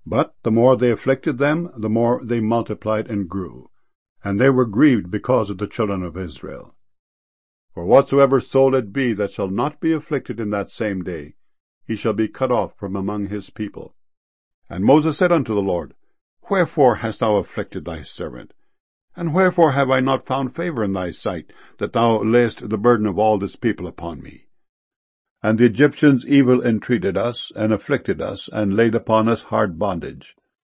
But the more they afflicted them, the more they multiplied and grew, and they were grieved because of the children of Israel. For whatsoever soul it be that shall not be afflicted in that same day, he shall be cut off from among his people. And Moses said unto the Lord, Wherefore hast thou afflicted thy servant? And wherefore have I not found favor in thy sight, that thou layest the burden of all this people upon me? And the Egyptians evil entreated us, and afflicted us, and laid upon us hard bondage.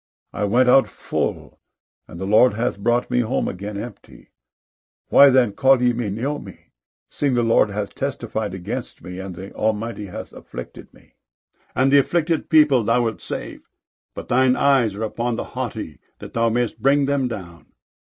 I went out full, and the Lord hath brought me home again empty. Why then call ye me Naomi, seeing the Lord hath testified against me, and the Almighty hath afflicted me? And the afflicted people thou wilt save, but thine eyes are upon the haughty, that thou mayest bring them down.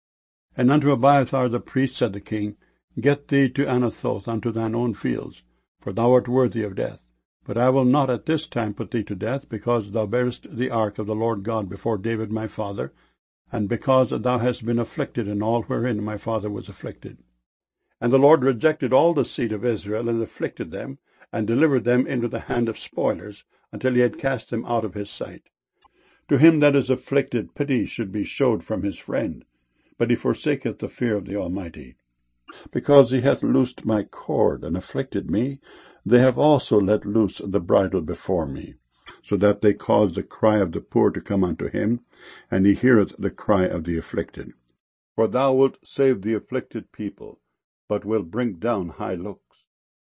And unto Abiathar the priest said the king, Get thee to Anathoth unto thine own fields, for thou art worthy of death. But I will not at this time put thee to death, because thou bearest the ark of the Lord God before David my father, and because thou hast been afflicted in all wherein my father was afflicted. And the Lord rejected all the seed of Israel, and afflicted them, and delivered them into the hand of spoilers, until he had cast them out of his sight. To him that is afflicted pity should be showed from his friend, but he forsaketh the fear of the Almighty. Because he hath loosed my cord, and afflicted me, they have also let loose the bridle before me, so that they cause the cry of the poor to come unto him, and he heareth the cry of the afflicted. For thou wilt save the afflicted people, but wilt bring down high looks.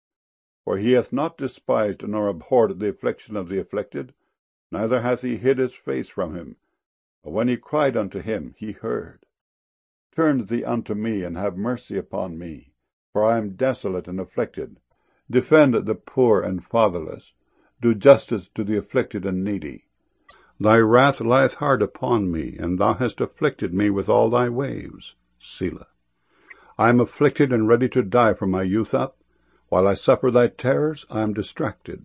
For he hath not despised nor abhorred the affliction of the afflicted, neither hath he hid his face from him. But when he cried unto him, he heard. Turn thee unto me, and have mercy upon me, for I am desolate and afflicted. Defend the poor and fatherless. Do justice to the afflicted and needy. Thy wrath lieth hard upon me, and thou hast afflicted me with all thy waves. Selah. I am afflicted and ready to die from my youth up. While I suffer thy terrors, I am distracted.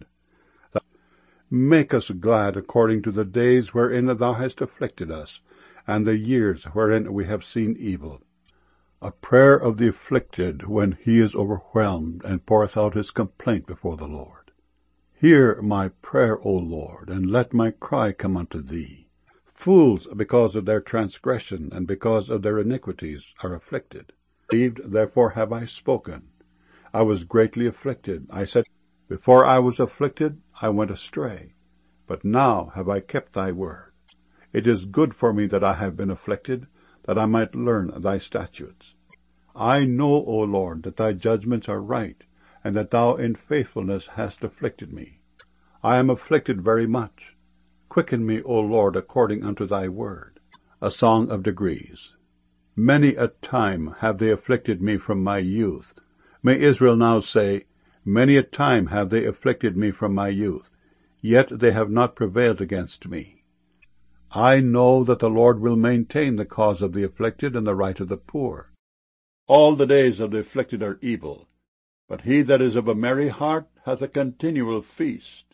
Make us glad according to the days wherein thou hast afflicted us, and the years wherein we have seen evil. A prayer of the afflicted when he is overwhelmed, and poureth out his complaint before the Lord. Hear my prayer, O Lord, and let my cry come unto thee. Fools, because of their transgression, and because of their iniquities, are afflicted. Therefore have I spoken. I was greatly afflicted. I said, Before I was afflicted, I went astray. But now have I kept thy word. It is good for me that I have been afflicted, that I might learn thy statutes. I know, O Lord, that thy judgments are right, and that thou in faithfulness hast afflicted me. I am afflicted very much. Quicken me, O Lord, according unto thy word. A Song of Degrees. Many a time have they afflicted me from my youth. May Israel now say, Many a time have they afflicted me from my youth, yet they have not prevailed against me. I know that the Lord will maintain the cause of the afflicted and the right of the poor. All the days of the afflicted are evil, but he that is of a merry heart hath a continual feast.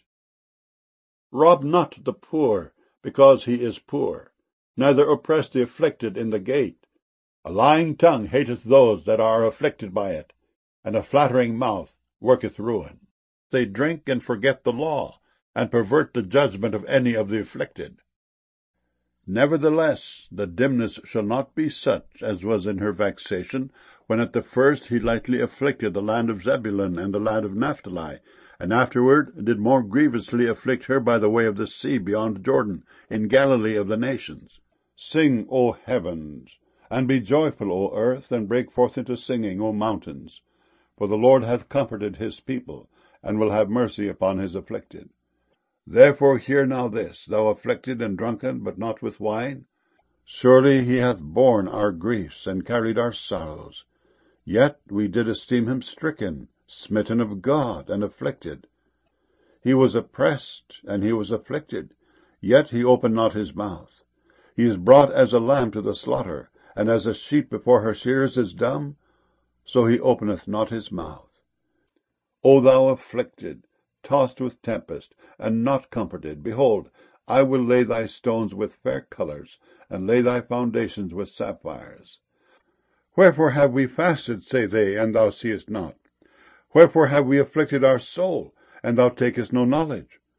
Rob not the poor, because he is poor, neither oppress the afflicted in the gate. A lying tongue hateth those that are afflicted by it, and a flattering mouth worketh ruin. They drink and forget the law, and pervert the judgment of any of the afflicted. Nevertheless, the dimness shall not be such as was in her vexation, when at the first he lightly afflicted the land of Zebulun and the land of Naphtali, and afterward did more grievously afflict her by the way of the sea beyond Jordan, in Galilee of the nations. Sing, O heavens, and be joyful, O earth, and break forth into singing, O mountains. For the Lord hath comforted his people, and will have mercy upon his afflicted. Therefore hear now this, thou afflicted and drunken, but not with wine. Surely he hath borne our griefs, and carried our sorrows. Yet we did esteem him stricken, smitten of God, and afflicted. He was oppressed, and he was afflicted, yet he opened not his mouth. He is brought as a lamb to the slaughter, and as a sheep before her shearers is dumb, so he openeth not his mouth. O thou afflicted, tossed with tempest, and not comforted, behold, I will lay thy stones with fair colours, and lay thy foundations with sapphires. Wherefore have we fasted, say they, and thou seest not? Wherefore have we afflicted our soul, and thou takest no knowledge?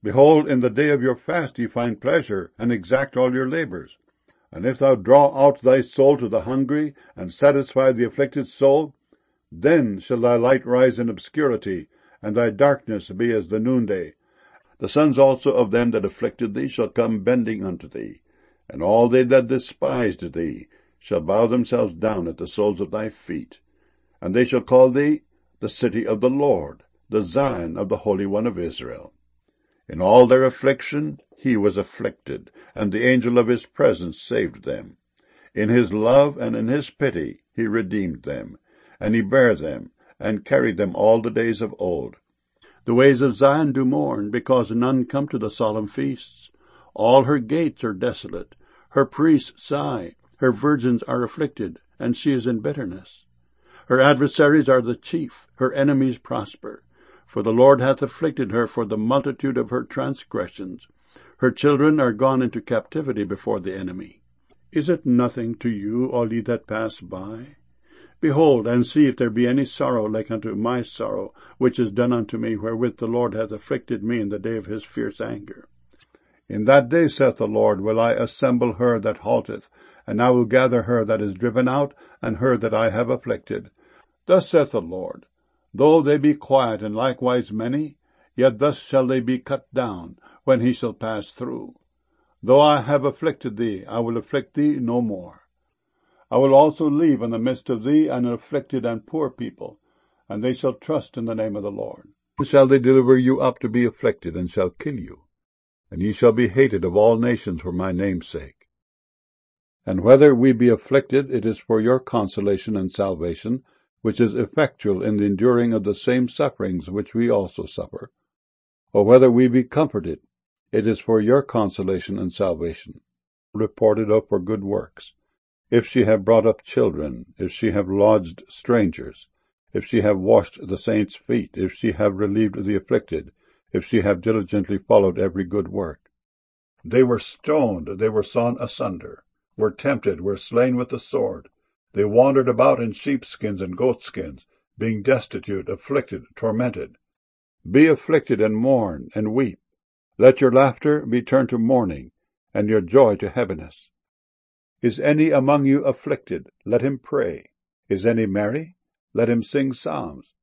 Behold, in the day of your fast ye find pleasure, and exact all your labors. And if thou draw out thy soul to the hungry, and satisfy the afflicted soul, then shall thy light rise in obscurity, and thy darkness be as the noonday. The sons also of them that afflicted thee shall come bending unto thee, and all they that despised thee shall bow themselves down at the soles of thy feet. And they shall call thee the city of the Lord, the Zion of the Holy One of Israel. In all their affliction he was afflicted, and the angel of his presence saved them. In his love and in his pity he redeemed them, and he bare them, and carried them all the days of old. The ways of Zion do mourn, because none come to the solemn feasts. All her gates are desolate. Her priests sigh. Her virgins are afflicted, and she is in bitterness. Her adversaries are the chief. Her enemies prosper. For the Lord hath afflicted her for the multitude of her transgressions. Her children are gone into captivity before the enemy. Is it nothing to you, all ye that pass by? Behold, and see if there be any sorrow like unto my sorrow, which is done unto me, wherewith the Lord hath afflicted me in the day of his fierce anger. In that day, saith the Lord, will I assemble her that halteth, and I will gather her that is driven out, and her that I have afflicted. Thus saith the Lord, though they be quiet and likewise many, yet thus shall they be cut down, when he shall pass through. Though I have afflicted thee, I will afflict thee no more. I will also leave in the midst of thee an afflicted and poor people, and they shall trust in the name of the Lord. Then shall they deliver you up to be afflicted, and shall kill you, and ye shall be hated of all nations for my name's sake. And whether we be afflicted, it is for your consolation and salvation, which is effectual in the enduring of the same sufferings which we also suffer. Or whether we be comforted, it is for your consolation and salvation, reported of for good works. If she have brought up children, if she have lodged strangers, if she have washed the saints' feet, if she have relieved the afflicted, if she have diligently followed every good work. They were stoned, they were sawn asunder, were tempted, were slain with the sword. They wandered about in sheepskins and goatskins, being destitute, afflicted, tormented. Be afflicted and mourn and weep. Let your laughter be turned to mourning, and your joy to heaviness. Is any among you afflicted? Let him pray. Is any merry? Let him sing psalms.